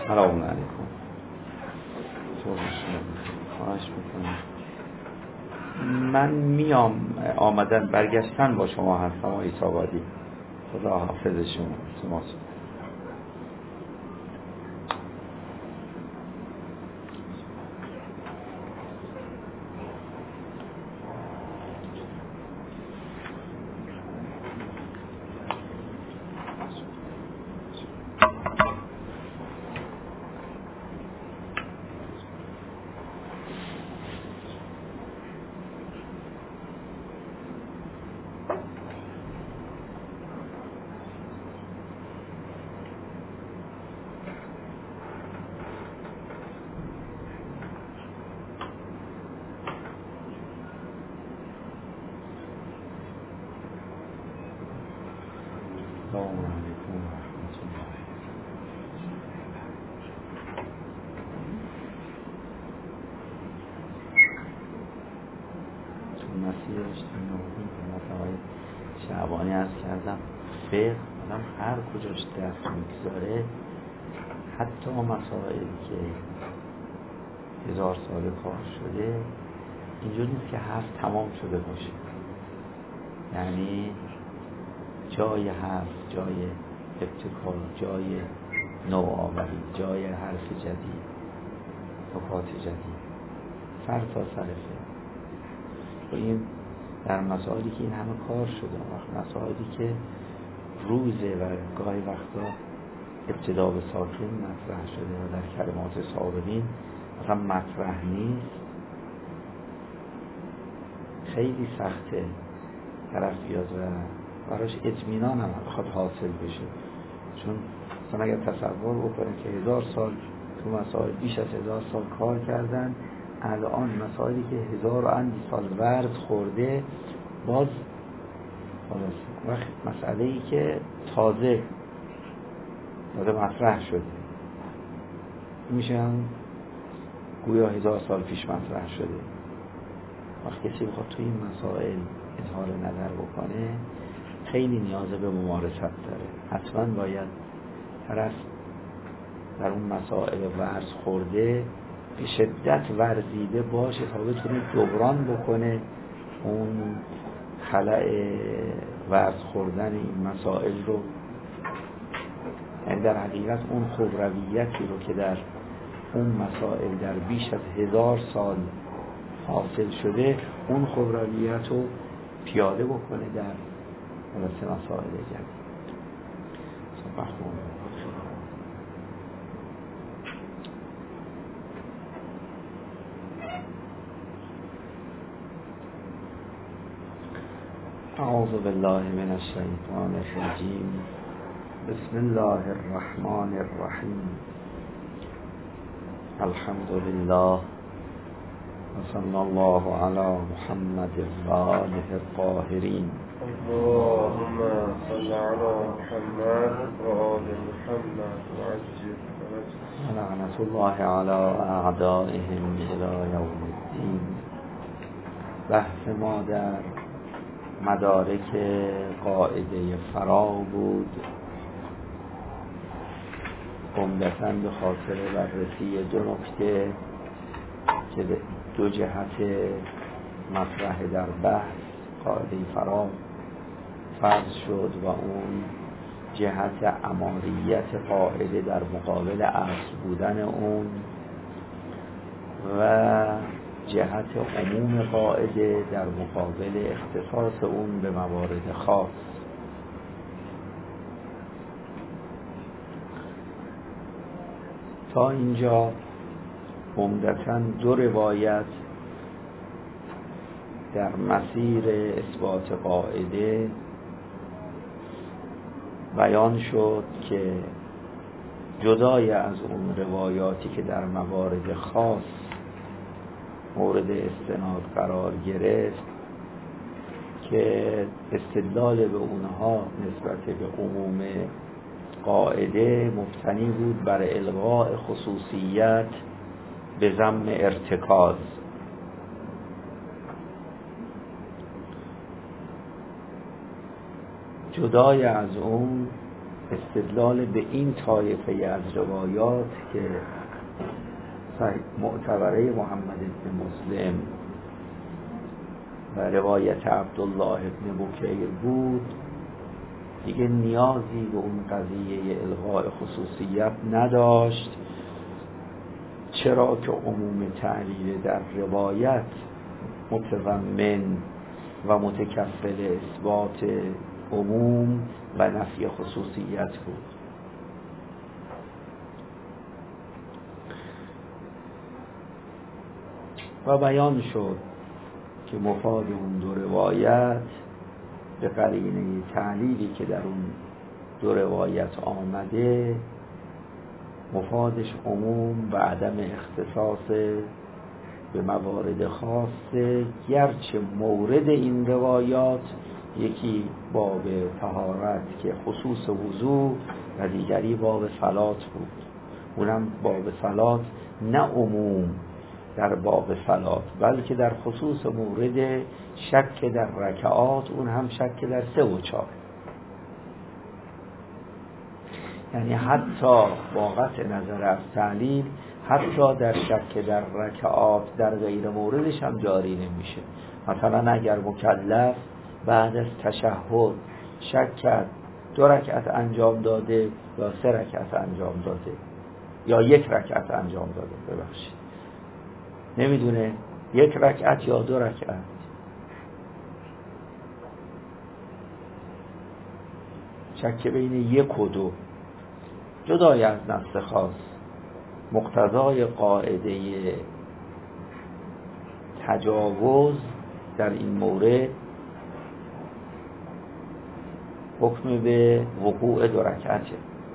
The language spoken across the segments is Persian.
سلام علیکم. خواهش میکنم. من آمدن برگشتن با شما هستم آقای ساوادی. خدا حافظ شما. السلام علیکم و رحمت الله. تو مسیر اجتماعی که آقای شعبانی عرض کردم، فقه آدم هر کجاش دست میگذاره، حتی مسائلی که 1000 سال کار شده، اینجور نیست که حرف تمام شده باشه. یعنی جای حرف، جای ابتکار، جای نوآوری، جای حرف جدید، نکات جدید، سر تا سر فقه. و این در مسائلی که این همه کار شده، وقت مسائلی که روزه و گاهی وقتا ابتدا به ساکن مطرح شده و در کلمات سابقین مثلا مطرح نیست، خیلی سخته طرف بیاد و براش اطمینان هم بخواد حاصل بشه. چون مثلا اگر تصور بکنیم که 1000 سال تو مسائل، بیش از 1000 سال کار کردن، الان مسائلی که 1000 و اندی سال ورد خورده، باز وقت مسئله‌ای که تازه مطرح شده میشه هم گویا 1000 سال پیش مطرح شده. وقت کسی بخواد توی این مسائل اظهار نظر بکنه، خیلی نیاز به ممارست داره. حتما باید طرف در اون مسائل ورز خورده به شدت ورزیده باشه تا بتونه جبران بکنه اون خلأ ورز خوردن این مسائل رو. یعنی در حقیقت اون خبرویتی رو که در اون مسائل در بیش از 1000 سال حاصل شده، اون خبرویت رو پیاده بکنه در مسائل جدید. اعوذ بالله من الشیطان الرجیم. بسم الله الرحمن الرحیم. الحمد لله و صلی الله علی محمد و آله الطاهرین. اللهم صل على محمد و آل محمد و عجل فرجهم. لعنت الله علی اعدائهم الی یوم الدین. بحث ما در مدارک قاعده فرا بود، عمدتاً به خاطر بررسی 2 نکته که دو جهت مطرح در بحث قاعده فرا فرض شد، و اون جهت اماریت قاعده در مقابل اصل بودن اون، و جهت عموم قاعده در مقابل اختصاص اون به موارد خاص. تا اینجا عمدتاً 2 روایت در مسیر اثبات قاعده بیان شد که جدای از اون روایاتی که در موارد خاص مورد استناد قرار گرفت، که استدلال به اونها نسبت به عموم قاعده مبتنی بود بر الغاء خصوصیت به ذم ارتکاز. جدای از اون استدلال به این طایفه از روایات که معتبره محمد بن مسلم و روایت عبدالله بن بکیر بود دیگه نیازی به اون قضیه الغاء خصوصیت نداشت، چرا که عموم تعلیل در روایت متضمن و متکفل اثبات عموم و نفی خصوصیت بود. و بیان شد که مفاد اون دو روایت به قرینه تعلیلی که در اون دو روایت آمده مفادش عموم و عدم اختصاص به موارد خاصه، گرچه مورد این روایات یکی باب طهارت که خصوص وضو و دیگری باب صلات بود. اونم باب صلات نه عموم در باب صلات بلکه در خصوص مورد شک در رکعات، اون هم شک در 3 و 4. یعنی حتی با قطع نظر از تعلیل حتی در شک در رکعات در غیر موردش هم جاری نمیشه. مثلا اگر مکلف بعد از تشهد شک کرد 2 رکعت انجام داده یا 3 رکعت انجام داده یا 1 رکعت انجام داده، ببخشید نمیدونه 1 رکعت یا 2 رکعت، شک بین 1 و 2 جدای از نص خاص مقتضای قاعده تجاوز در این مورد حکم به وقوع 2 رکعته،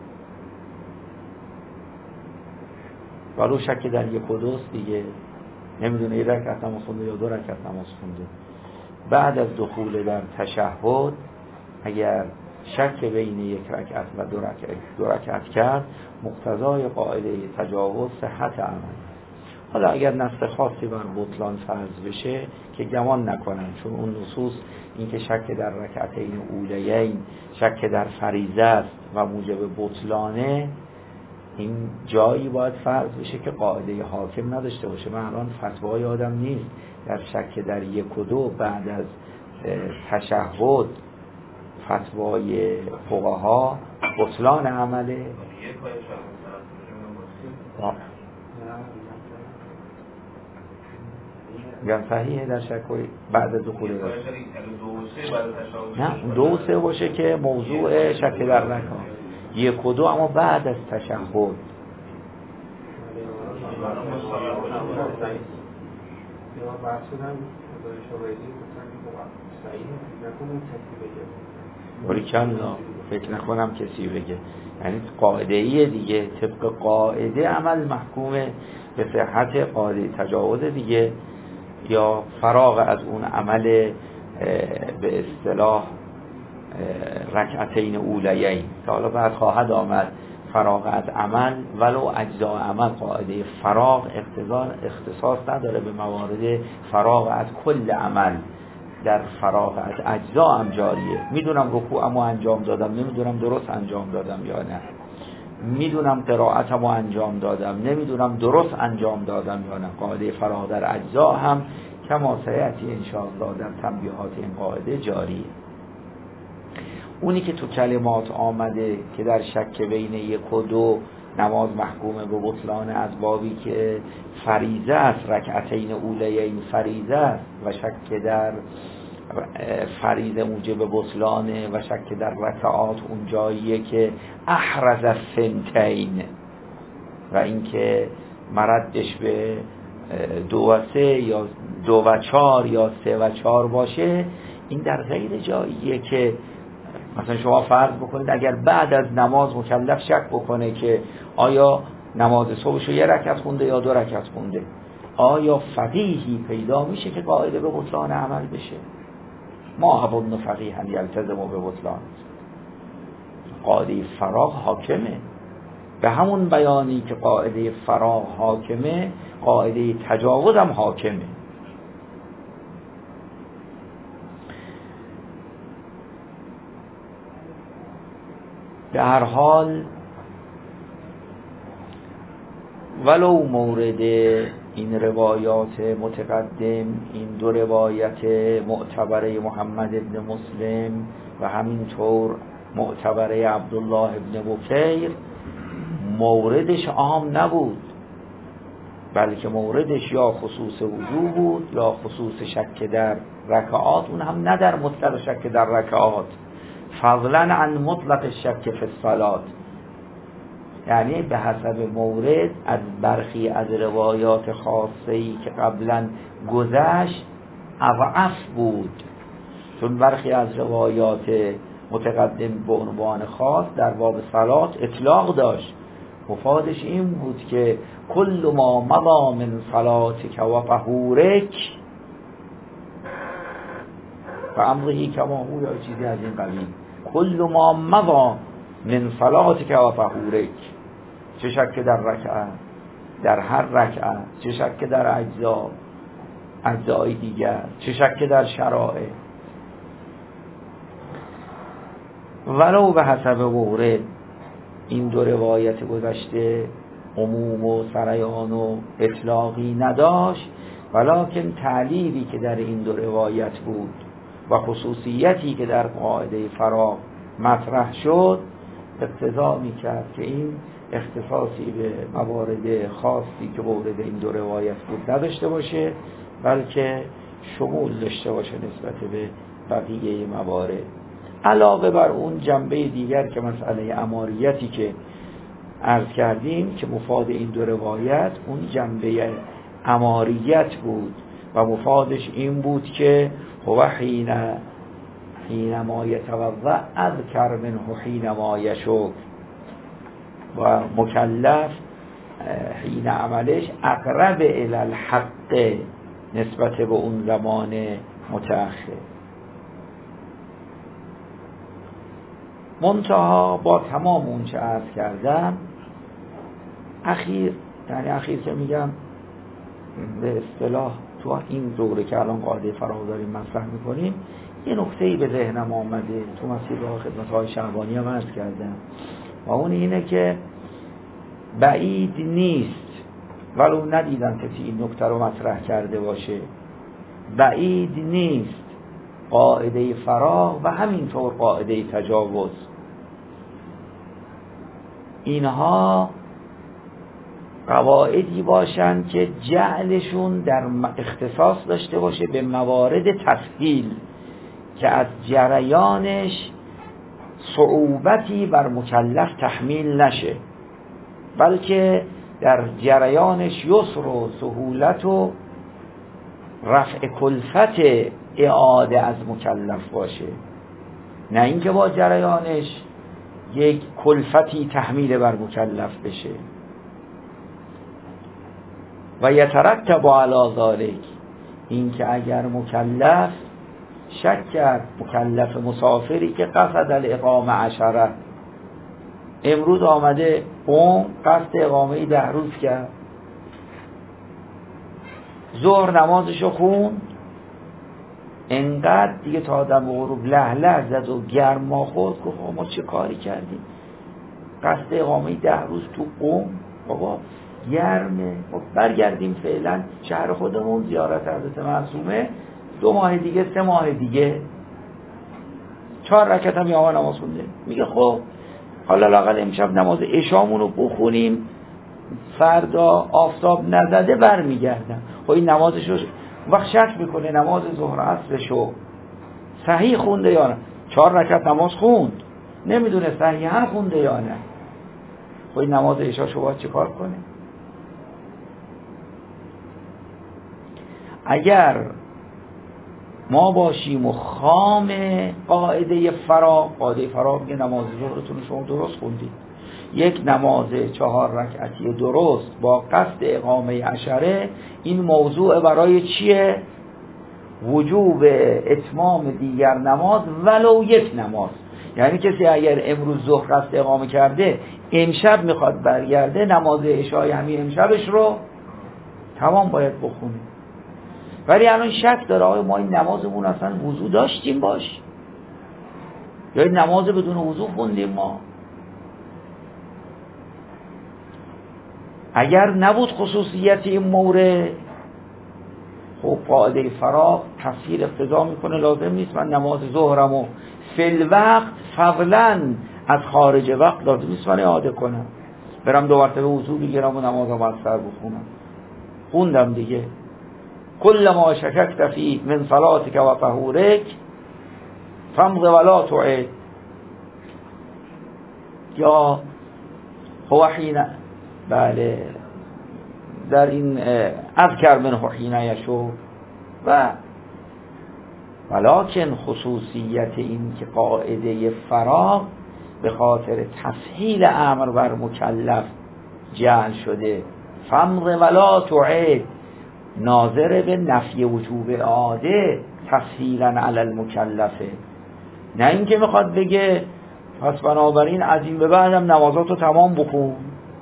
ولو شک در 1 و 2 دیگه نمیدونه 1 رکعت نماز خونده یا 2 رکعت نماز خونده. بعد از دخول در تشهد اگر شک بین 1 رکعت و 2 رکعت کرد مقتضای قاعده تجاوز صحت عمل. حالا اگر نص خاصی بر بطلان فرض بشه که گمان نکنن، چون اون نصوص این که شک در رکعتین اولیین شک در فریضه است و موجب بطلانه، این جایی باید فرض بشه که قاعده حاکم نداشته باشه. من الان فتوای آدم نیست در شک در 1 و 2 بعد از تشهد فتوای فقها بطلان عمله. میگم صحیحه در شک بعد از دخول نه 2 و 3 باشه که موضوع شک در رکعت 1 و 2 اما بعد از تشهد. باریکلا فکر نکنم کسی بگه، یعنی قاعده ایه دیگه، طبق قاعده عمل محکومه به صحت قاعده تجاوز دیگه، یا فراغ از اون عمل به اصطلاح رکعتین اولیین که حالا بعد خواهد آمد فراغ از عمل، ولو اجزاء عمل قاعده فراغ اختصاص نداره به موارد فراغ از کل عمل، در فراغ از اجزا هم جاریه. میدونم رکوعمو انجام دادم، نمیدونم درست انجام دادم یا نه، میدونم قرائتمو انجام دادم، نمیدونم درست انجام دادم یا نه. قاعده فراغ در اجزا هم کما سیأتی انشاءالله در تنبیهات این قاعده جاریه. اونی که تو کلمات آمده که در شک بین 1 و 2 نماز محکومه به بطلان از بابی که فریضه است، رکعتین اولیین فریضه است و شک در فریضه موجب بطلانه و شک در رکعات اون جاییه که احرز الثنتین و اینکه مردش به 2 و 3 یا 2 و 4 یا 3 و 4 باشه، این در غیر جاییه که مثلا شما فرض بکنید اگر بعد از نماز مکلف شک بکنه که آیا نماز صبحشو 1 رکعت خونده یا 2 رکعت خونده، آیا فقیهی پیدا میشه که قاعده به بطلان عمل بشه؟ ما هبون فقیهن یلتزم به بطلان. قاعده فراغ حاکمه، به همون بیانی که قاعده فراغ حاکمه قاعده تجاوز هم حاکمه. به هر حال ولو مورد این روایات متقدم، این دو روایت معتبره محمد ابن مسلم و همینطور معتبره عبدالله ابن بکیر موردش عام نبود، بلکه موردش یا خصوص وضو بود یا خصوص شک در رکعات، اون هم نه در مطلق شک در رکعات، فضلا عن مطلق شک فی الصلات. یعنی به حسب مورد از برخی از روایات خاصه‌ای که قبلا گذشت اضعف بود، چون برخی از روایات متقدم به عنوان خاص در باب صلات اطلاق داشت، مفادش این بود که کل ما مضی من صلاتک و طهورک و امره کما هو یا چیزی از این قبیل، کل ما مضی من صلاتک و طهورک، چه شک در رکعه، در هر رکعه، چه شک در اجزای دیگر، چه شک در شرائع. ولو به حسب مورد این دو روایت گذشته عموم و سریان و اطلاقی نداشت، ولکن تعلیلی که در این دو روایت بود و خصوصیتی که در قاعده فراغ مطرح شد اقتضا می‌کرد که این اختصاصی به موارد خاصی که مورد این دو روایت بود نداشته باشه، بلکه شمول داشته باشه نسبت به بقیه موارد. علاوه بر اون جنبه دیگر که مسئله اماریتی که عرض کردیم که مفاد این دو روایت اون جنبه اماریت بود و مفادش این بود که هو حینما یتوضأ اذکر منه حینما یشک، و مکلف حین عملش اقرب الی الحق نسبت به اون زمان متأخر. منتها با تمام اون چه عرض کردم، اخیر که میگم به اصطلاح تو این دوره که الان قاعده فراغ داریم مطرح میکنیم، یه نکته‌ای به ذهنم آمده تو مسیر خدمت‌های شعبانی هم عرض کردم و اون اینه که بعید نیست، ولو ندیدم کسی این نکته رو مطرح کرده باشه، بعید نیست قاعده فراغ و همینطور قاعده تجاوز اینها قواعدی باشن که جعلشون در اختصاص داشته باشه به موارد تفصیل که از جریانش صعوبتی بر مکلف تحمیل نشه، بلکه در جریانش یسر و سهولت و رفع کلفت اعاده از مکلف باشه، نه اینکه با جریانش یک کلفتی تحمیل بر مکلف بشه. و یترتب علی ذلک، اینکه اگر مکلف شک کرد، مکلف مسافری که قصد الاقامه 10 امروز آمده قصد اقامه 10 روز کرد، ظهر نمازشو خوند، انقدر دیگه تا آدم غروب له زد و گرما خورد، گفت ما چه کاری کردیم، قصد اقامه 10 روز تو بابا گرمه، برگردیم فعلا شهر خودمون، زیارت حضرت معصومه 2 ماه دیگه 3 ماه دیگه 4 رکعت هم یاما نماز خونده. میگه خب حالا لااقل امشب نماز عشامون رو بخونیم، فردا آفتاب نزده برمیگردم. خب این نمازش رو وقت شک میکنه نماز ظهر عصرشو صحیح خونده یا نه، 4 رکعت نماز خوند، نمیدونه صحیح هم خونده یا نه، خب این نماز عشاشو باید چه کار کنه؟ اگر ما باشیم و خام قاعده فراغ میگه نماز ظهرتون شما درست خوندید، یک نماز 4 رکعتی درست با قصد اقامه 10، این موضوع برای چیه؟ وجوب اتمام دیگر نماز ولو یک نماز. یعنی کسی اگر امروز ظهر قصد اقامه کرده امشب میخواد برگرده، نماز عشای همین امشبش رو تمام باید بخونه. ولی الان شک داره آیا ما این نمازمون اصلا وضو داشتیم باش یا این نماز بدون وضو خوندیم ما؟ اگر نبود خصوصیت این مورد، خب قاعده فراغ تفسیر اقتضا میکنه لازم نیست من نماز ظهرمو فی الوقت فضلا از خارج وقت لازم نیست من اعاده کنم، برم 2 مرتبه وضو بگیرم و نمازم از سر بخونم. خوندم دیگه. کل ما شککت فی من صلاتک و طهورک فامض ولا تعد. یا هو حین، بله در این اذکر منه حین یشو و ولکن خصوصیت این که قاعده فراغ به خاطر تسهیل امر بر مکلف جعل شده. فامض ولا تعد ناظر به نفی وجوب اعاده تسهیلا علی المکلفه، نه اینکه میخواد بگه پس بنابراین از این به بعدم نمازاتو تمام بخون.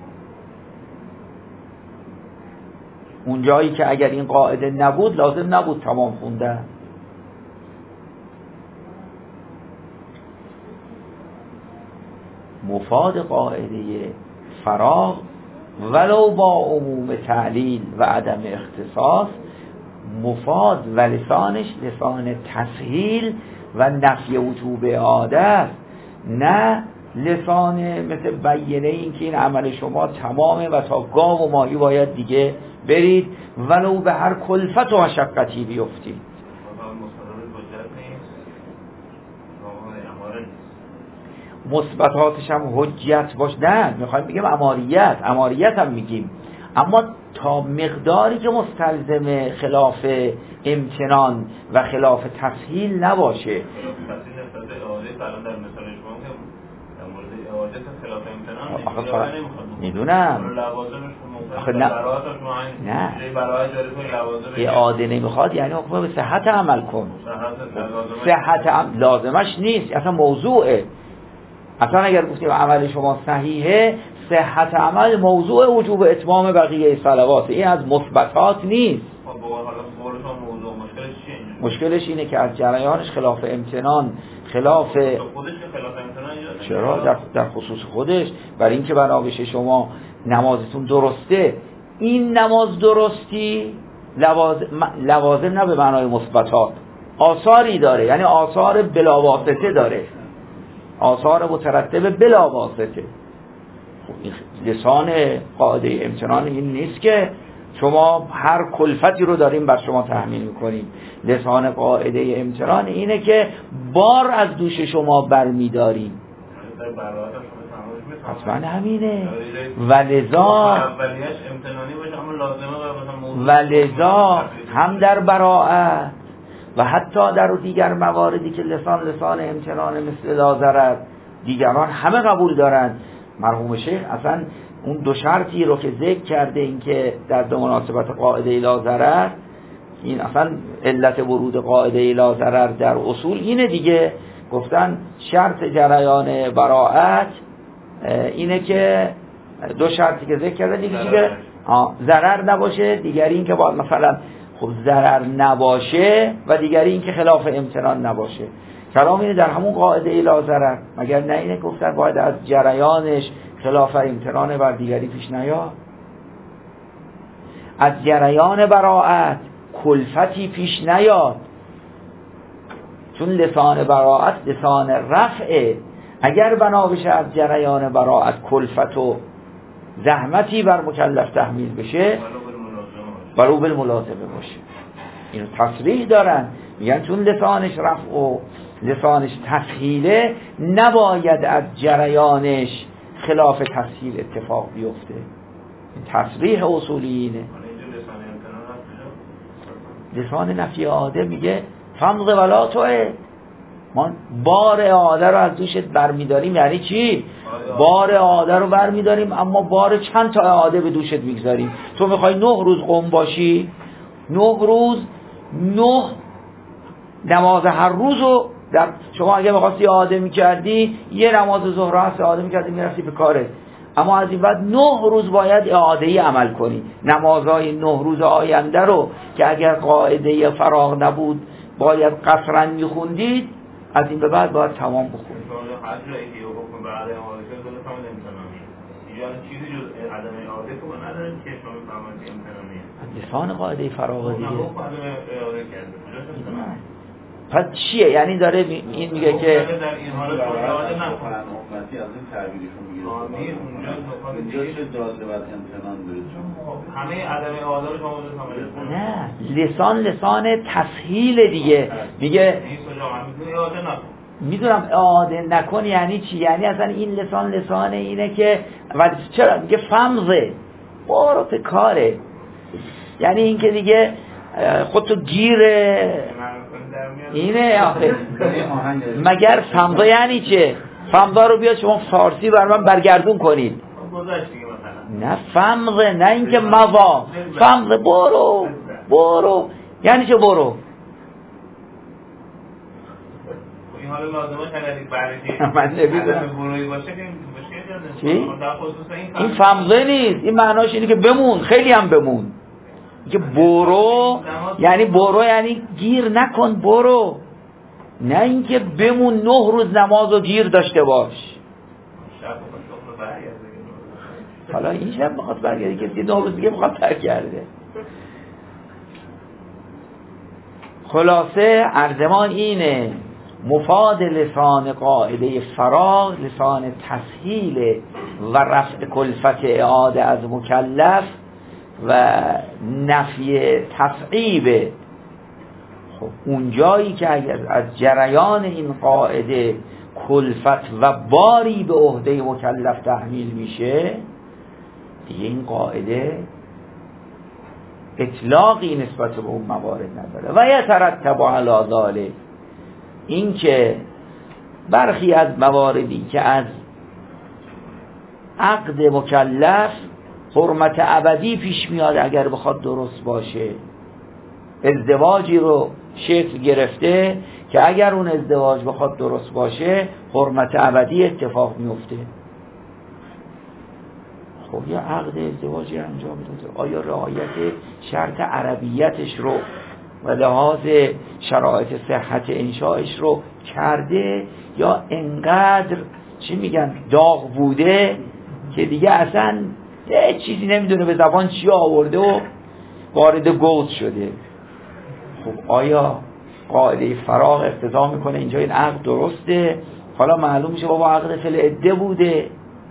اون جایی که اگر این قاعده نبود لازم نبود تمام خوندن. مفاد قاعده فراغ ولو با عموم تعلیل و عدم اختصاص، مفاد و لسانش لسان تسهیل و نفی وجوب اعاده است، نه لسان مثل بیانه این که این عمل شما تمامه و تا گاو و ماهی باید دیگه برید ولو به هر کلفت و مشقتی بیفتید. مثبتاتش هم حجت باش، نه میخوایم بگیم اماریت هم میگیم، اما تا مقداری که مستلزم خلاف امتنان و خلاف تسهیل نباشه. میدونم نه اعاده نمیخواد یعنی حکم به صحت عمل کن. صحت لازمش نیست، اصلا موضوعه. اصلا اگر گفتیم عمل شما صحیحه، صحت عمل موضوع وجوب اتمام بقیه صلوات، این از مثبتات نیست. مشکلش اینه که از جریانش خلاف امتنان، خلاف چرا در خصوص خودش، برای اینکه بنا بشه شما نمازتون درسته، این نماز درستی لوازم نه به معنای مثبتات، آثاری داره، یعنی آثار بلاواسطه داره، آثار مترتب بلاواسطه. لسان قاعده امتنان این نیست که شما هر کلفتی رو داریم بر شما تحمیل میکنیم. لسان قاعده امتنان اینه که بار از دوش شما برمیداریم. حتما همینه. ولذا هم در براءت و حتی در دیگر مواردی که لسان امتنان مثل لا ضرر دیگران همه قبول دارن. مرحوم شیخ اصلا اون 2 شرطی رو که ذکر کرده، این که در دو مناسبت قاعده لا ضرر، این اصلا علت ورود قاعده لا ضرر در اصول اینه دیگه. گفتن شرط جریان براءت اینه که 2 شرطی که ذکر کرده دیگه چیه؟ ضرر نباشه، دیگری این که باید مثلا خب ضرر نباشه و دیگری این که خلاف امتنان نباشه. کلام اینه در همون قاعده لا ضرر، مگر نه اینه گفتن باید از جریانش خلاف امتنان بر دیگری پیش نیاد. از جریان براءت کلفتی پیش نیاد، چون لسان براءت لسان رفعه. اگر بنا بشه از جریان براءت کلفت و زحمتی بر مکلف تحمیل بشه ولو بالملازمه باشه. اینو تصریح دارن، میگن چون لسانش رفع و لسانش تسهیله نباید از جریانش خلاف تسهیل اتفاق بیفته. این تصریح اصولیینه. لسان نفی اعاده میگه فامض ولا تعد، ما بار اعاده رو از دوشت برمیداریم. یعنی چی؟ بار اعاده رو برمیداریم اما بار چند تا اعاده به دوشت میگذاریم. تو میخوای 9 روز قم باشی، 9 روز 9 نماز هر روزو در شما اگه می‌خواستی اعاده می‌کردی، یه نماز ظهر هست اعاده می‌کردی می‌رفتی به کارت، اما از این بعد 9 روز باید اعاده‌ای عمل کنی. نمازهای 9 روز آینده رو که اگر قاعده فراغ نبود باید قصرا می‌خوندید، از این به بعد باید تمام بخونید. یعنی چیزی جز عدم اعاده که ما نداریم که شما میفهمید امتنانیه لسان قاعده فراغ دیگه عدم اعاده کرده پس چیه؟ یعنی داره این میگه که در این حالت اعاده نکن امتی از این تعبیرشون میگه اونجا چه جاذبت امتنان داره همه عدم اعاده رو شما نه لسان تسهیل دیگه میگه این سجا هم میتونه اعاده نکن میدونم اعاده نکن یعنی چی؟ یعنی اصلا این لسان اینه که و چرا میگه فمزه برو به کاره، یعنی این که دیگه خودتو گیره اینه آخه. مگر فمزه یعنی چه؟ فمزه رو بیا شما فارسی بر من برگردون کنید. نه فمزه، نه اینکه موا، فمزه برو یعنی چه برو؟ حالا لازمه خیلی برای من نمیدونم بروی باشه که چی؟ این فمزه نیست، این معناش اینه که بمون، خیلی هم بمون. که برو یعنی گیر نکن، برو، نه اینکه بمون 9 روز نماز و گیر داشته باش. حالا این شب میخواد برگرده، کسی 9 روز دیگه میخواد برگرده. خلاصه ارزمان اینه، مفاد لسان قاعده فراغ لسان تسهیل و رفع کلفت اعاده از مکلف و نفی تصعیب. خب اون جایی که اگر از جریان این قاعده کلفت و باری به عهده مکلف تحمیل میشه، دیگه این قاعده اطلاقی نسبت به اون موارد نداره. و یترتب علی ذلک، این که برخی از مواردی که از عقد مکلف حرمت ابدی پیش میاد اگر بخواد درست باشه، ازدواجی رو شکل گرفته که اگر اون ازدواج بخواد درست باشه حرمت ابدی اتفاق میفته. خب یه عقد ازدواجی انجام داده، آیا رعایت شرط عربیتش رو و لحاظ شرایط صحت انشایش رو کرده، یا انقدر چی میگن داغ بوده که دیگه اصلا چیزی نمیدونه به زبان چی آورده و وارد گوز شده. خب آیا قاعده فراغ اقتضا میکنه اینجا این عقد درسته؟ حالا معلوم میشه بابا عقد فی العده بوده.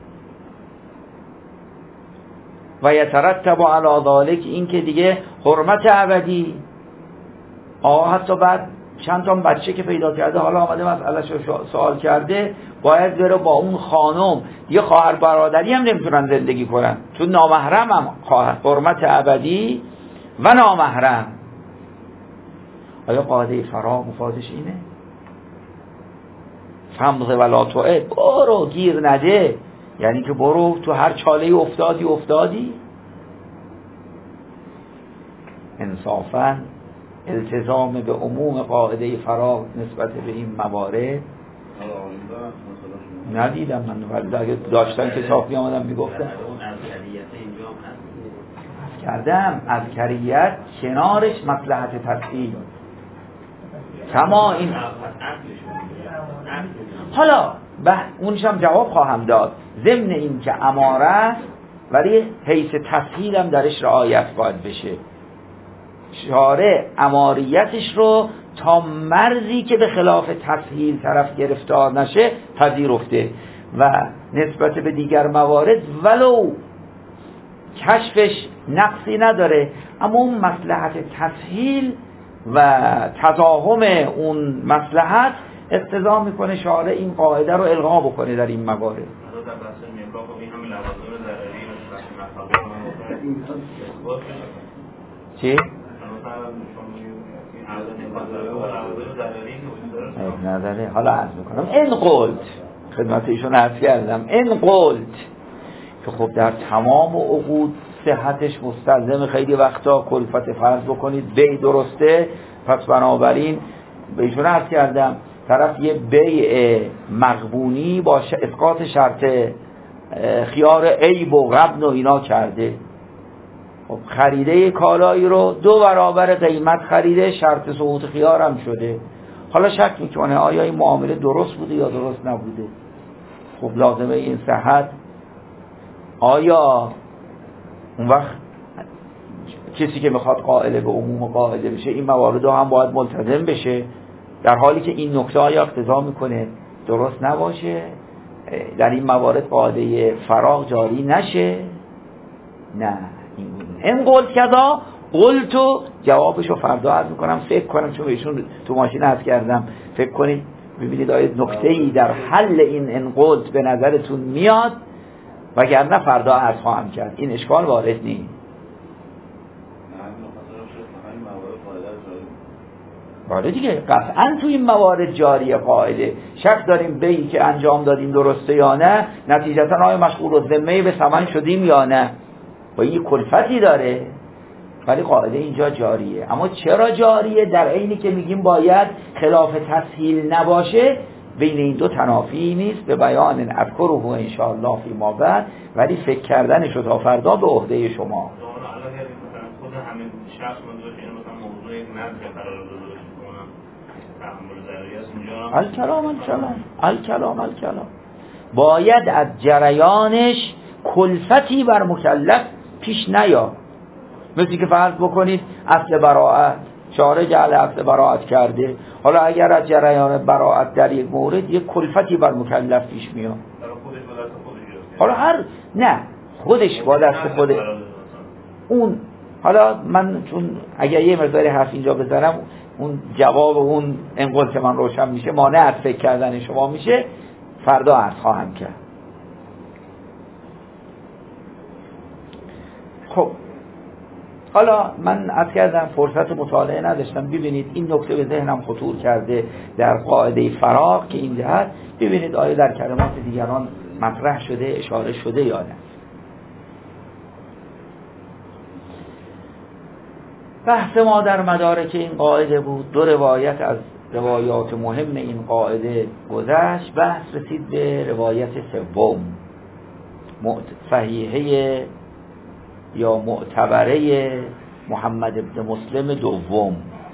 و یترتب علی ذلک، این که دیگه حرمت ابدی. حتی بعد چند تا بچه که پیدا کرده، حالا آمده مسئله‌شو سوال کرده، باید بره با اون خانم، یه خواهر برادری هم نمیتونن زندگی کنن، تو نامحرم هم حرمت ابدی و نامحرم. آیا قاعده فراغ مفادش اینه؟ فمض ولا تعد، برو گیر نده، یعنی که برو تو هر چاله افتادی. انصافاً التزام به عموم قاعده فراغ نسبت به این موارد ندیدم من، ولی اگه داشتن کتاب میامدم میگفتم. کردم اذکریت کنارش مصلحت تسهیل، کما این حالا اونش هم جواب خواهم داد، ضمن این که اماره است ولی حیث تسهیل هم درش رعایت باید بشه. شارع اماریتش رو تا مرزی که به خلاف تسهیل طرف گرفتار نشه پذیرفته، و نسبت به دیگر موارد ولو کشفش نقصی نداره، اما اون مصلحت تسهیل و تضاهم اون مصلحت اقتضا میکنه شارع این قاعده رو الغا بکنه در این موارد. چی؟ نداره. حالا عرض میکنم این قلت، خدمت ایشون عرض کردم، این قلت که خب در تمام عقود صحتش مستلزم خیلی وقتا کلفت فرض بکنید بیع درسته، پس بنابراین به ایشون عرض کردم طرف یه بیع مغبونی با اسقاط شرط خیار عیب و غبن و اینا کرده، خب خریده کالایی رو 2 برابر قیمت خریده، شرط سقوط خیار هم شده. حالا شک میکنه آیا این معامله درست بوده یا درست نبوده. خب لازمه این صحت آیا اون وقت کسی که میخواد قائل به عموم قاعده بشه این موارد هم باید ملتزم بشه، در حالی که این نکته آیا اقتضا میکنه درست نباشه در این موارد قاعده فراغ جاری نشه؟ نه. این قلت کذا قلتو جوابشو فردا عرض میکنم. فکر کنم چون بهشون تو ماشین عرض کردم، فکر کنید ببینید آیا نکته‌ای در حل این انقلت به نظرتون میاد، وگرنه فردا عرض خواهم کرد. این اشکال وارد نیست. بله دیگه قطعا تو این موارد جاری قاعده. شک داریم به این که انجام دادیم درسته یا نه، نتیجتا آیا مشغول الذمه به ثمن شدیم یا نه، با این کلفتی داره، ولی قاعده اینجا جاریه. اما چرا جاریه؟ در عینی که میگیم باید خلاف تسهیل نباشه، بین این دو تنافی نیست. به بیان اذکره ان شاء الله فی ما بعد، ولی فکر کردنش تا فردا به عهده شما. خود همین شخص منظور که مثلا موضوع یک نظر قرار داده الکلام باید از جریانش کلفتی بر مکلف پیش نیاد. مثل که فرض بکنید اصل براءت، شارع جعل اصل براءت کرده، حالا اگر از جریان براءت در یک مورد یک کلفتی بر مکلف پیش میاد، حالا نه خودش با دست خود اون، حالا من چون اگر یه مقداری حرف اینجا بزنم اون جواب اون انقل که من روشن میشه، مانع از فکر کردن شما میشه، فردا عرض خواهم کرد. خب حالا من عرض کردم فرصت مطالعه نداشتم. ببینید این نکته به ذهنم خطور کرده در قاعده فراغ که این جهت، ببینید آیا در کلمات دیگران مطرح شده، اشاره شده یا نه. بحث ما در مدارک این قاعده بود. دو روایت از روایات مهم این قاعده گذشت. بحث رسید به روایت سوم، صحیحه یا معتبره محمد ابن مسلم دوم،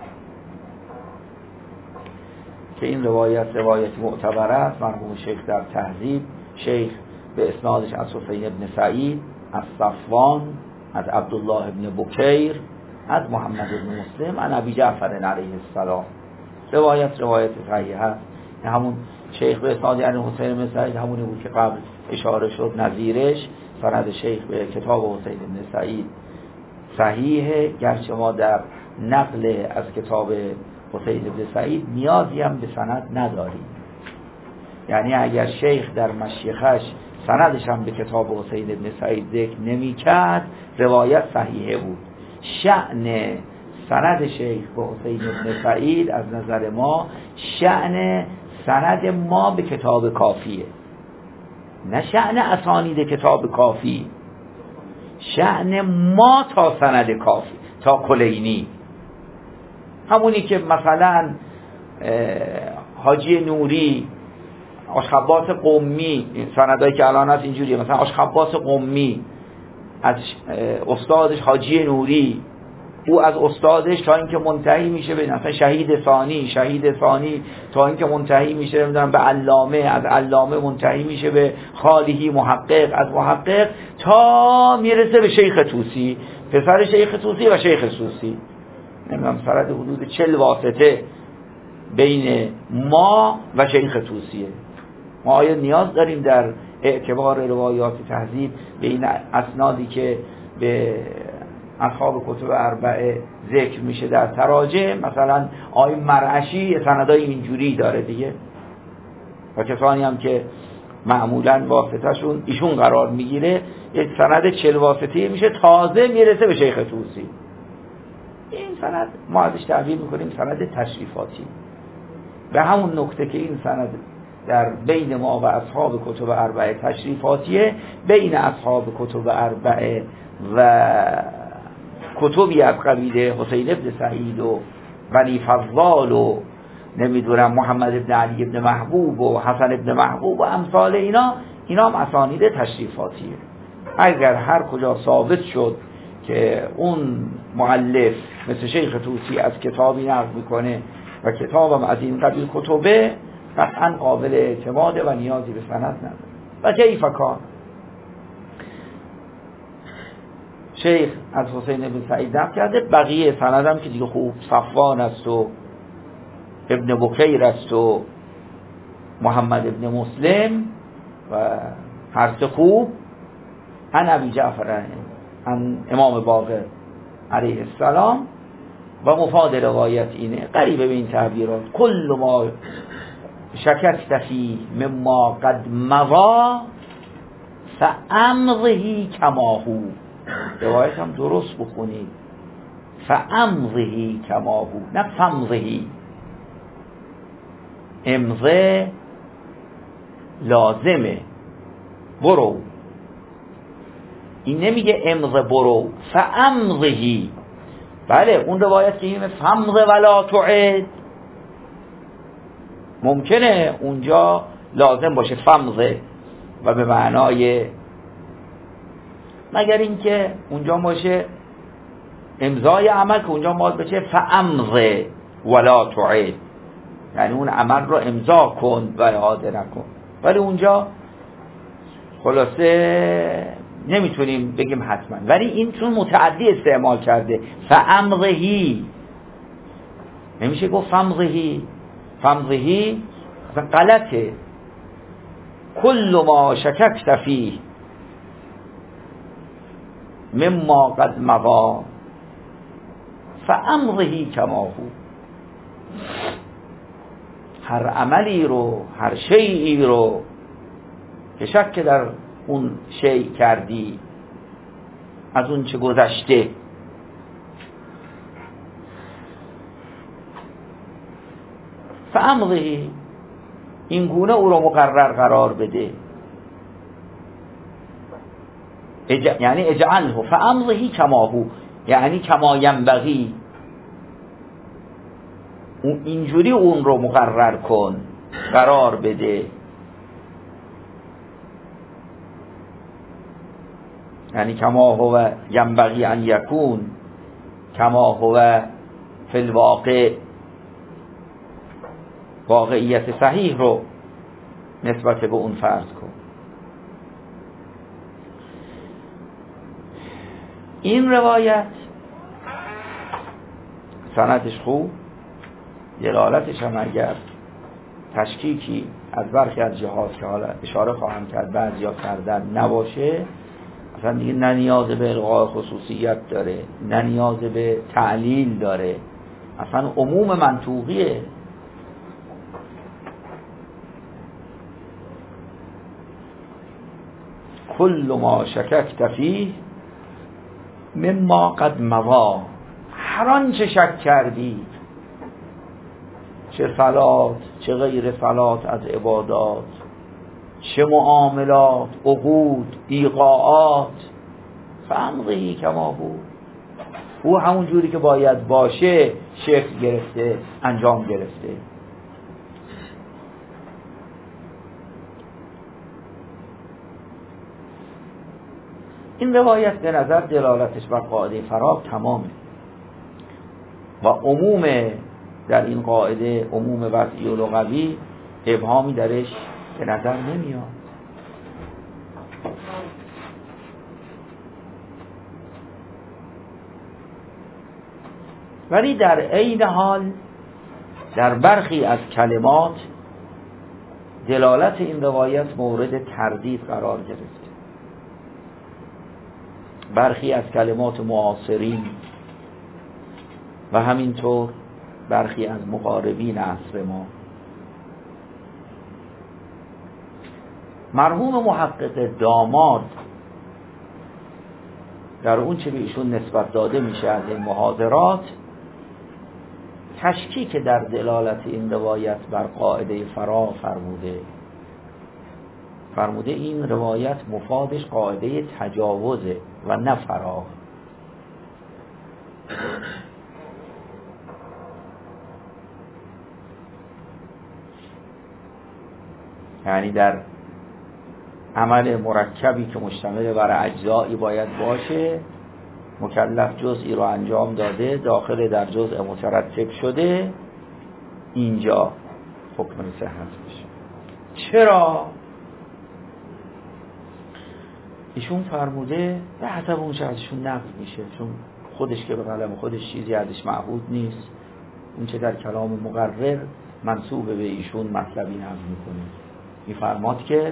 که این روایت معتبره است. مرحوم شیخ در تهذیب، شیخ به اسنادش از حسین ابن سعید، از صفوان، از عبدالله ابن بکیر، از محمد ابن مسلم، از ابی جعفر علیه السلام. روایت صحیحه است. همون شیخ به اسناد حسین ابن سعید همونی بود که قبل اشاره شد، نظیرش سند شیخ به کتاب حسین ابن سعید صحیحه، گرچه ما در نقل از کتاب حسین ابن سعید نیازی هم به سند نداریم. یعنی اگر شیخ در مشیخش سندش هم به کتاب حسین ابن سعید ذکر نمی کرد، روایت صحیحه بود. شأن سند شیخ به حسین ابن سعید از نظر ما شأن سند ما به کتاب کافیه، نه شأن اسانید کتاب کافی، شأن ما تا سند کافی، تا کلینی. همونی که مثلا حاجی نوری، آشخباس قمی، سندایی که الان هست اینجوریه، مثلا آشخباس قمی از استادش حاجی نوری، او از استادش تا اینکه منتهی میشه به مثلا شهید ثانی تا اینکه منتهی میشه نمیدونم به علامه، از علامه منتهی میشه به خالیهی محقق، از محقق تا میرسه به شیخ طوسی، پسر شیخ طوسی و شیخ طوسی. نمیدونم سرد حدود 40 واسطه بین ما و شیخ طوسیه. ما آیا نیاز داریم در اعتبار روایات تهذیب به این اسنادی که به اصحاب کتب اربعه ذکر میشه در تراجم، مثلا آقای مرعشی سندای اینجوری داره دیگه، و کسانی هم که معمولا واسطهشون ایشون قرار میگیره، یک سند 40 واسطه‌ای میشه، تازه میرسه به شیخ طوسی. این سند ما ازش تعبیر میکنیم سند تشریفاتی، به همون نکته که این سند در بین ما و اصحاب کتب اربعه تشریفاتیه، بین اصحاب کتب اربعه و کتبی از قبیل حسین ابن سعید و بنی فضال و نمیدونم محمد ابن علی ابن محبوب و حسن ابن محبوب و امثال اینا هم اسانید تشریفاتیه. اگر هر کجا ثابت شد که اون مؤلف مثل شیخ طوسی از کتابی نقل میکنه و کتابم از این قبیل کتبه، قطعا قابل اعتماده و نیازی به سند نداره. و کیف کان، شیخ از حسین بن سعید نقل کرده، بقیه سندم که دیگه خوب صفوان است و ابن بکیر است و محمد ابن مسلم و هر سه خوب عن ابی جعفر عن امام باقر علیه السلام و مفاد روایت اینه قریبه به این تعبیرات کل ما شککت فیه مما قد مضی فامضه کما هو. روایت هم درست بخونید، فامضه کما هو نه فامضه. امضه لازمه برو، این نمیگه امضه برو، فامضه. بله اون روایت که این فامضه ولا تعد ممکنه اونجا لازم باشه فامضه و به معنای، مگر اینکه اونجا باشه امضای عمل که اونجا باید بشه فامضه ولا تعد، یعنی اون عمل رو امضا کن و اعاده نکن. ولی اونجا خلاصه نمیتونیم بگیم حتما، ولی این چون متعدی استعمال کرده فامضهی، نمیشه گفت فامضهی. فامضهی اصلا غلطه. کل ما شککت فیه مما قد مضی فامضهی کما هو. هر عملی رو، هر شیئی رو که شک در اون شیء کردی از اون چه گذشته، فامضه این گونه او رو مقرر قرار بده، یعنی اجعله فامضه کما هو، یعنی کما ینبغی، اینجوری اون رو مقرر کن، قرار بده. یعنی کما هو ینبغی ان یکون، کما هو فی الواقع، واقعیت صحیح رو نسبت به اون فرض کن. این روایت سندش خوب، دلالتش هم اگر تشکیکی از برخی از جهات که حالا اشاره خواهم کرد بعضیا کردن نباشه، اصلا دیگه نه نیاز به الغاء خصوصیت داره، نه نیاز به تعلیل داره، اصلا عموم منطوقیه. کل ما شککت فیه مما قد مضی، هر آنچه شک کردی، چه صلات چه غیر صلات از عبادات، چه معاملات، عقود، ایقاعات، فامضه کما هو، او همون جوری که باید باشه شکل گرفته، انجام گرفته. این روایت به نظر دلالتش بر قاعده فراغ تمامه و عموم در این قاعده، عموم وضعی و لغوی، ابهامی درش به نظر نمیاد. ولی در عین حال در برخی از کلمات دلالت این روایت مورد تردید قرار گرفته. برخی از کلمات معاصرین و همینطور برخی از مقاربین عصر ما. مرحوم محقق داماد در اون چه به ایشون نسبت داده میشه از این محاضرات، تشکیک در دلالت این روایت بر قاعده فراغ فرموده این روایت مفادش قاعده تجاوزه و نه فراغ. یعنی در عمل مرکبی که مشتمل بر اجزایی باید باشه، مکلف جزئی رو انجام داده، داخل در جزء مترتب شده، اینجا حکم صحت بشه. چرا؟ ایشون فرموده به حسب اون چه ازشون نقل میشه، چون خودش که به قلم خودش چیزی ازش معهود نیست، اون چه در کلام مقرر منسوب به ایشون مطلبی نقل میکنه. میفرماد که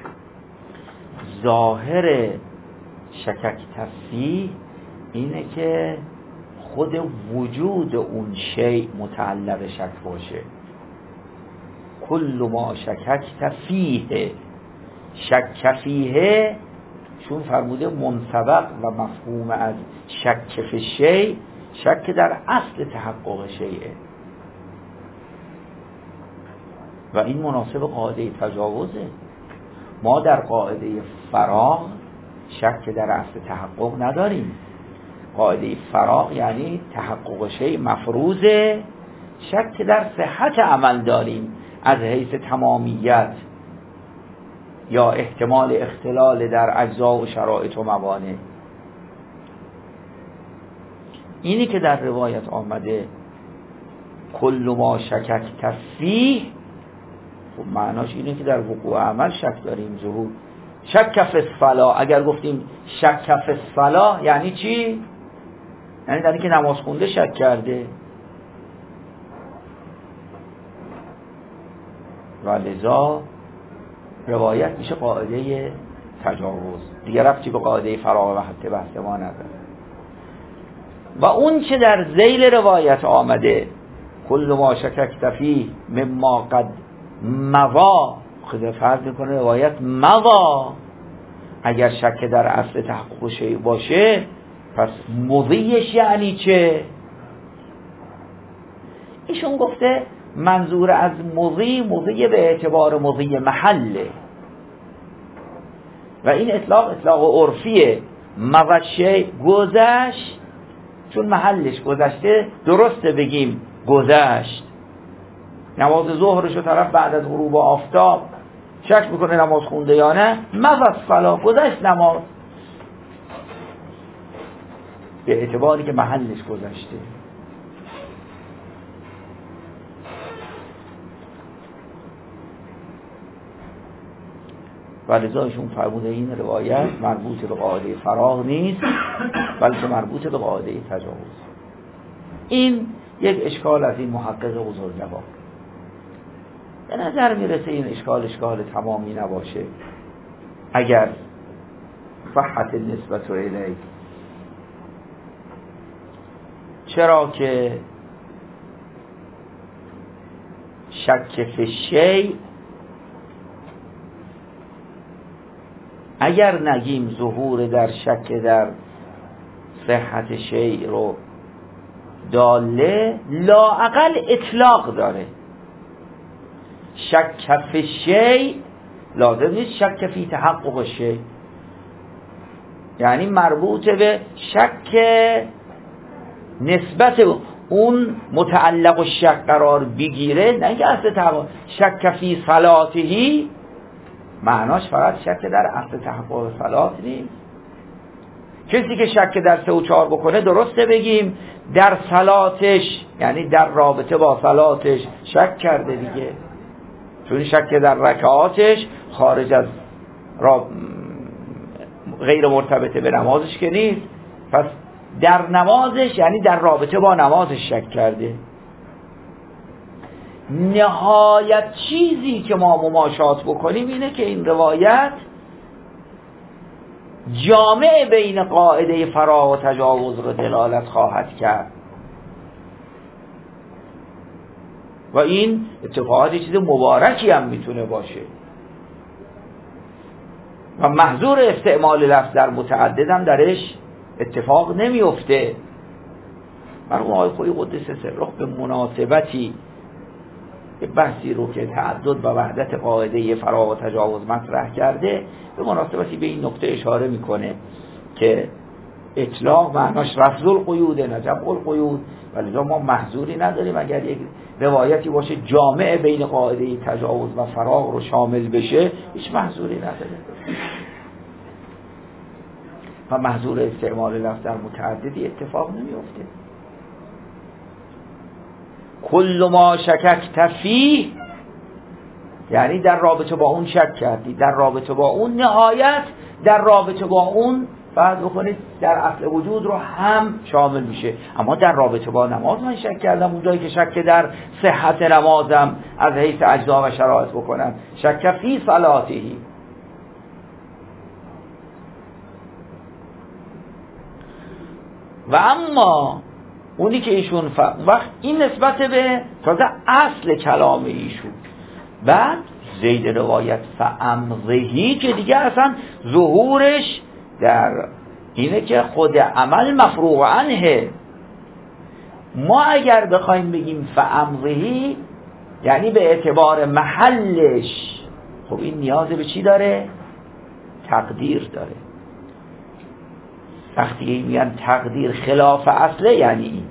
ظاهر شکک تفسیح اینه که خود وجود اون شیء متعلق شک باشه. کل ما شکک فیه، شک فیه چون فرموده منطبق و مفهوم از شک فی شیء، شک در اصل تحقق شیء و این مناسب قاعده تجاوزه. ما در قاعده فراغ شک در اصل تحقق نداریم. قاعده فراغ یعنی تحقق شیء مفروضه، شک در صحت عمل داریم از حیث تمامیت یا احتمال اختلال در اجزا و شرایط و موانع. اینی که در روایت آمده کل ما شکک فیه، خب معناش اینه که در وقوع عمل شک داریم، ظهور شک فی الصلاة. اگر گفتیم شک فی الصلاة یعنی چی؟ یعنی در اینکه نماز خونده شک کرده و لذا روایت میشه قاعده تجاوز، دیگه ربطی به قاعده فراغ و حتی بحث ما نداره. و اون چه در ذیل روایت آمده کل ما شکک فیه مما قد مضا، خود فرض میکنه روایت مضا، اگر شک در اصل تحقق شیء باشه پس مضیش یعنی چه؟ ایشون گفته منظور از مضی به اعتبار مضی محله و این اطلاق عرفیه. مضی گذشت، چون محلش گذشته درسته بگیم گذشت. نماز ظهرشو طرف بعد از غروب آفتاب شک میکنه نماز خونده یا نه، مضی الصلاة، گذشت نماز به اعتباری که محلش گذشته. ولذایشون فرموده این روایت مربوط به قاعده فراغ نیست بلکه مربوط به قاعده تجاوز. این یک اشکال از این محقق بزرگوار. به نظر میرسه این اشکال تمامی نباشه اگر صحت نسبت الیه، چرا که شک فی شیء اگر نگیم ظهور در شک در صحت شیء رو داله، لااقل اطلاق داره. شک فی شیء لازم نیست شک فی تحقق شیء، یعنی مربوط به شک نسبت اون متعلق و شک قرار بگیره، نه اینکه اصل تحقق. شک فی صلاتهی معناش فقط شک در اصل تحقق صلات نیست. کسی که شک در 3 و 4 بکنه درسته بگیم در صلاتش، یعنی در رابطه با صلاتش شک کرده دیگه، چون شک در رکعاتش خارج از غیر مرتبطه به نمازش که نیست، پس در نمازش یعنی در رابطه با نمازش شک کرده. نهایت چیزی که ما مماشات بکنیم اینه که این روایت جامع بین قاعده فراغ و تجاوز رو دلالت خواهد کرد و این اتفاقات چیز مبارکی هم میتونه باشه و محظور استعمال لفظ در متعدد هم درش اتفاق نمیفته. مرحوم آقای خویی قدس سره به مناسبتی بحثی رو که تعدد و وحدت قاعده فراغ و تجاوز مطرح کرده، به مناسبتی به این نکته اشاره میکنه که اطلاق معناش رفض القیود نه جمع القیود، ولی ما محظوری نداریم اگر یک روایتی باشه جامع بین قاعده تجاوز و فراغ رو شامل بشه، هیچ محظوری نداره و محظور استعمال لفظ در متعددی اتفاق نمیفته. کل ما شکک فیه یعنی در رابطه با اون شک کردی، در رابطه با اون نهایت در رابطه با اون بعد بکنید در اصل وجود رو هم شامل میشه. اما در رابطه با نماز من شک کردم، اونجایی که شک در صحت نمازم از حیث اجزا و شرایط بکنم، شک فی صلاتهی. و اما اونی که ایشون وقت این نسبت به تازه اصل کلام ایشون، بعد زید روایت فامضی که دیگه اصلا ظهورش در اینه که خود عمل مفروغ عنه. ما اگر بخوایم بگیم فامضی یعنی به اعتبار محلش، خب این نیاز به چی داره؟ تقدیر داره. وقتی میگن تقدیر خلاف اصله یعنی این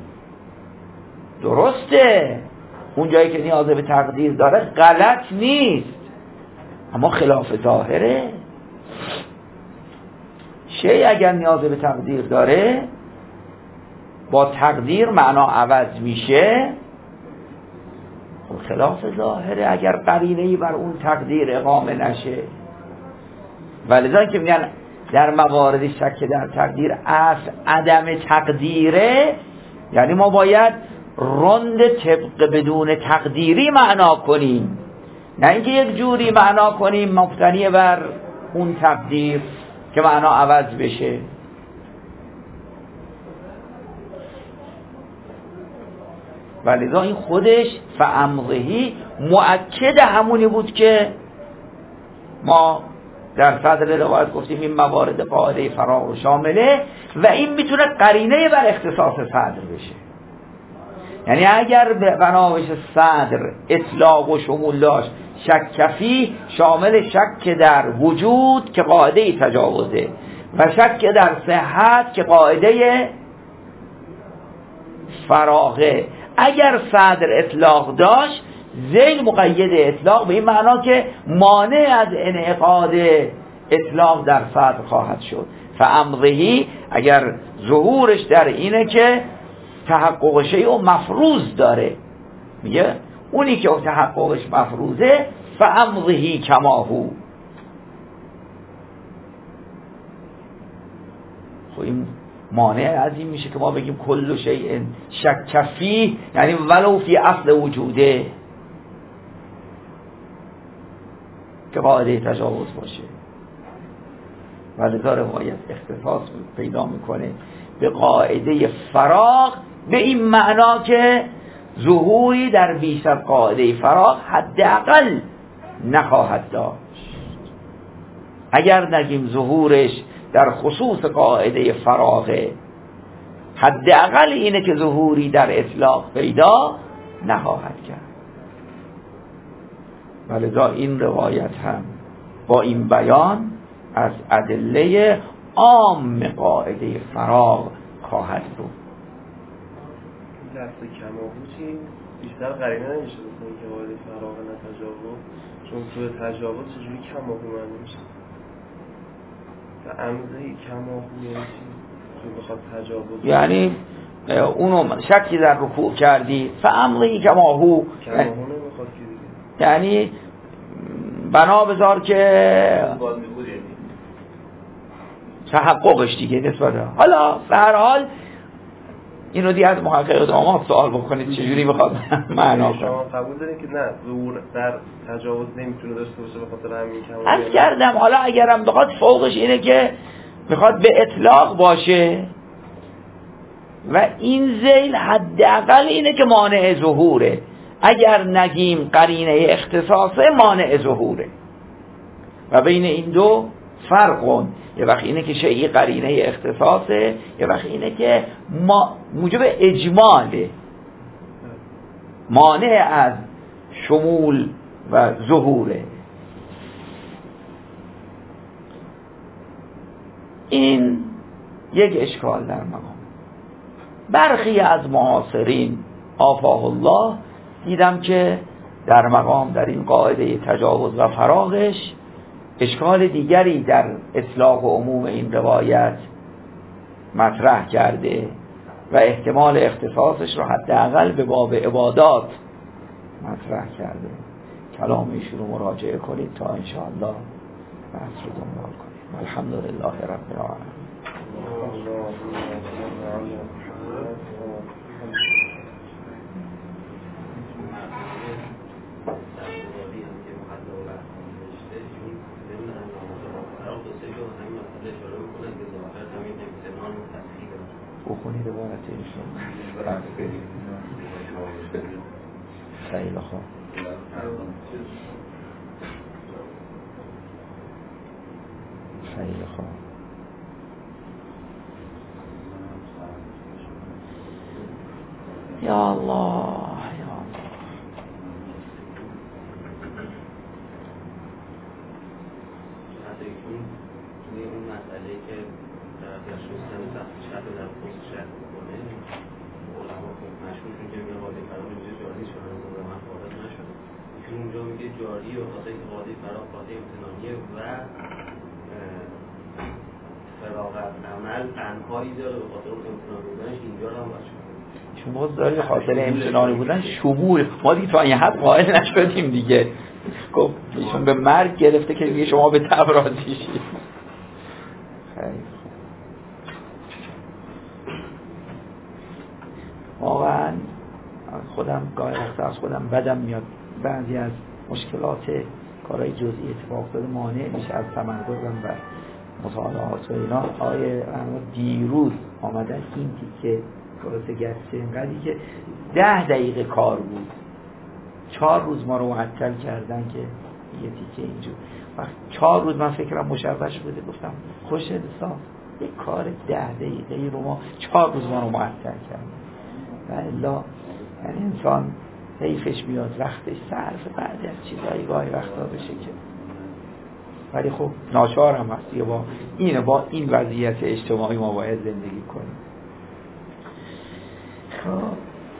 درسته، اون جایی که نیاز به تقدیر داره غلط نیست، اما خلاف ظاهره. شی اگر نیاز به تقدیر داره با تقدیر معنا عوض میشه، خب خلاف ظاهره اگر قرینه‌ای بر اون تقدیر اقامه نشه. ولذا که میگن در موارد شک در تقدیر اصل عدم تقدیره، یعنی ما باید رند طبق بدون تقدیری معنا کنیم، نه اینکه یک جوری معنا کنیم مبتنی بر اون تقدیر که معنا عوض بشه. ولذا این خودش فامضی مؤکد همونی بود که ما در صدر روایت گفتیم این موارد قاعده فراغ و شامله و این میتونه قرینه بر اختصاص صدر بشه. یعنی اگر بنابش صدر اطلاق و شمول داشت، شک فی شامل شک در وجود که قاعده تجاوزه و شک در صحت که قاعده فراغه. اگر صدر اطلاق داشت، ذیل مقید اطلاق به این معنا که مانع از انعقاد اطلاق در صدر خواهد شد. فامضی اگر ظهورش در اینه که تحقق شیء مفروض داره، میگه اونی که تحققش مفروضه فامضی کما هو. خب این مانع از این میشه که ما بگیم کل شیء شک فیه، یعنی ولو فی اصل وجوده که قاعده تجاوز باشه. ولذا روایت اختصاص پیدا میکنه به قاعده فراغ به این معنا که ظهوری در بیش از قاعده فراغ حداقل نخواهد داشت. اگر نگیم ظهورش در خصوص قاعده فراغه، حداقل اینه که ظهوری در اطلاق پیدا نخواهد کرد. ولذا این روایت هم با این بیان از ادله عام قاعده فراغ خواهد بود. لفظ کماهوچی بیشتر قرینه نمیشه بکنی که قاعده فراغ نه تجاوز، چون توی تجاوز چجوری کماهو معنی میشه؟ و امضی کماهو یعنی چی؟ چون بخواد تجاوز یعنی اونو شکی در رکوع کردی فامضی کماهو، کماهو نمیخواد که دیگه، یعنی بنا بذار که تحققش دیگه نسبت. حالا به هر حال اینو دیگه از محقق داماد سوال بکنید چجوری بخواد معنا کنه. شما قبول دارین که نه ظهور در تجاوز نمیتونه داشته باشه به خاطر همین کماهو؟ عرض کردم حالا اگرم بخواد فوقش اینه که بخواد به اطلاق باشه و این ذیل حداقل اینه که مانع ظهوره. اگر نگیم قرینه اختصاصه مانع ظهوره و بین این دو فرقون. یه وقت اینه که شیء قرینه اختصاصه، یه وقت اینه که موجب اجماله، مانع از شمول و ظهوره. این یک اشکال در مقام. برخی از معاصرین آفاه الله دیدم که در مقام در این قاعده تجاوز و فراغش اشکال دیگری در اطلاق و عموم این روایت مطرح کرده و احتمال اختصاصش رو حداقل به باب عبادات مطرح کرده کلام ایشون رو مراجعه کنید تا انشاءالله بحث رو دنبال کنید. الحمدلله رب العالمین. بخونید عبارت ایشون. خیلی خوب. خیلی خوب. یا الله یا الله. اون مسئله که در شستن سخت شرط در پست شرط میکنه علما مشهورشون که میگه قاضی فرا اینجا جاری شدن و من فارغ نشدم، ایشون اونجا میگه جاری و خاطر که قاضی فرا خاطر امتنانیه و فراغت عمل تنهایی داره به خاطر اون امتنان بودنش اینجا رو هم باشه شما باز داری به خاطر امتنانی بودن شمول ما دیگه تا این حد قائل نشدیم دیگه. گفت ایشون به مرگ گرفته که دیگه شما به تب راضی شید. خیلی واقعا خودم گاهی وقتا از خودم بدم میاد بعضی از مشکلات کارهای جزئی اتفاق افتاده مانع میشه از تمرکزم و مطالعات و اینا. آیه دیروز آمدن این تیکه کارات گشته اینقدری که 10 دقیقه کار بود 4 روز ما رو معطل کردن که یه تیکه اینجور. وقت 4 روز من فکرم مشوش بوده گفتم خوش انصاف یک کار 10 دقیقه رو ما 4 روز ما رو معطل کردن و الا یعنی انسان حیفش میاد وقتش صرف بعد از چیزایی گاهی وقتا بشه که ولی خب ناچار هم هست یا با این وضعیت اجتماعی ما باید زندگی کنیم. خب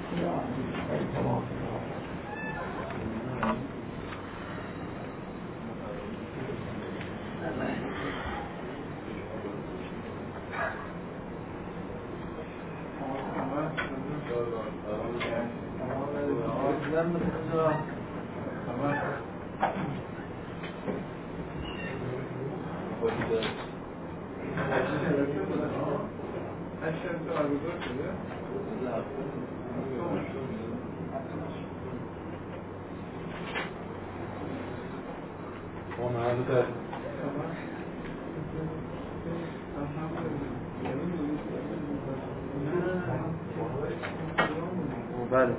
بله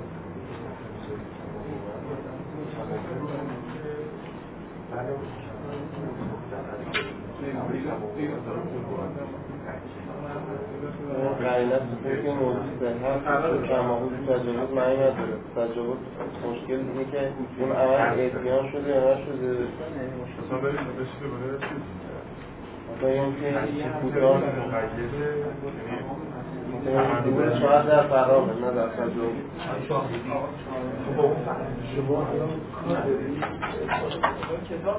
قرینه که موضوع صحت کماهود تجاوز معنی نداره. تجاوز مشکل اینه که اون عمل اتیان شده یا نشده مثلا این که کوتاه دیگه شاید در فراغه نه در تجاوز. کتاب